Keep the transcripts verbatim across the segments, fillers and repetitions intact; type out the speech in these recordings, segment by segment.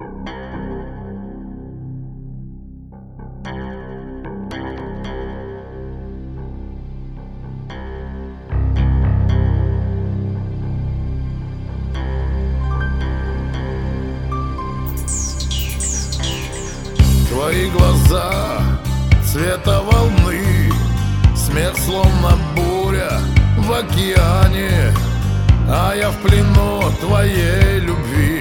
Твои глаза цвета волны, смех словно буря в океане, а я в плену твоей любви.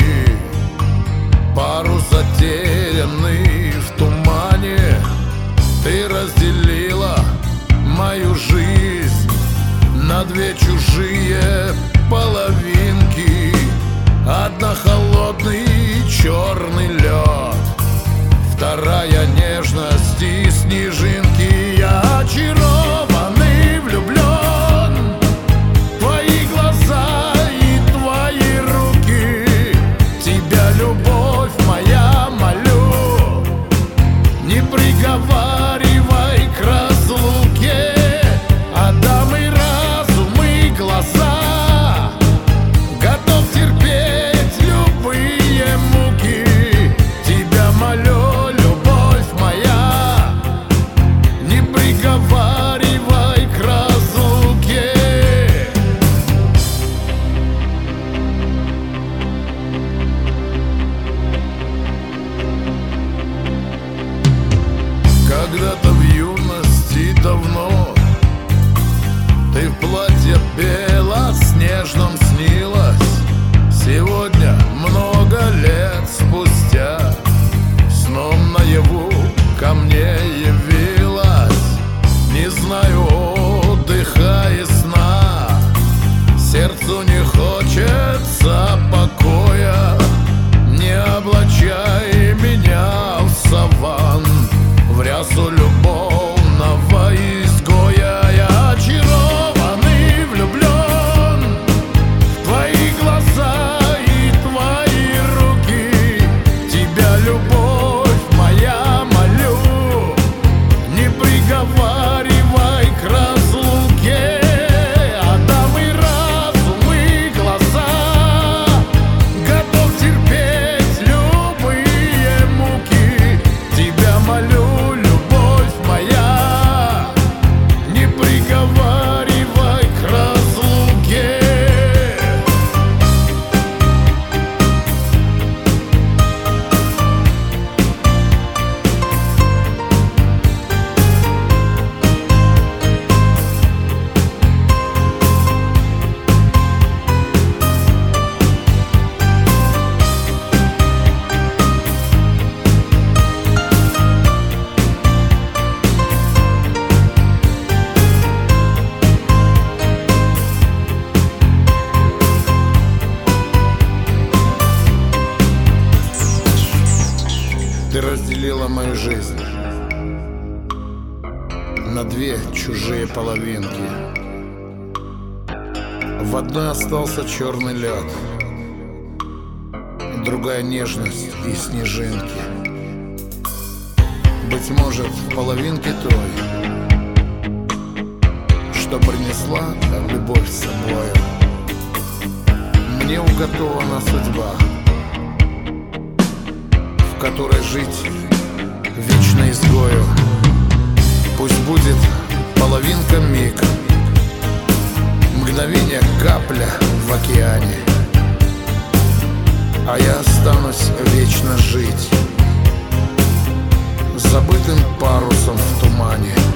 Парус затерянный в тумане, ты разделила мою жизнь на две чужие половинки. Одна холодный черный лед, вторая нежность и снежинки. Я очарован и влюблен в твои глаза и твои руки. Тебя, любовь моя, молю, не приговаривай к разлуке. Отдам и разум, и глаза, готов терпеть любые муки. Тебя молю, приговаривай к разлуке. Когда-то в юности давно ты в платье белоснежном снилась. Сегодня, много лет спустя, сном наяву ко мне явилась. Не знаю отдыха и сна, сердцу не хочется покоя. Не облачай меня в саван, в рясу любовного изгоя. Я очарован и влюблен в твои глаза и твои руки. Тебя, любовь моя, молю, не приговаривай к разлуке. Отдам и разум, и глаза, готов терпеть любые муки. Тебя молю, любовь моя, не приговаривай к разлуке. Ты разделила мою жизнь на две чужие половинки. В одной остался черный лед, другая нежность и снежинки. Быть может, в половинке той, что принесла любовь с собою, мне уготована судьба, в которой жить вечно изгою. Пусть будет половинка миг, мгновение капля в океане, а я останусь вечно жить забытым парусом в тумане.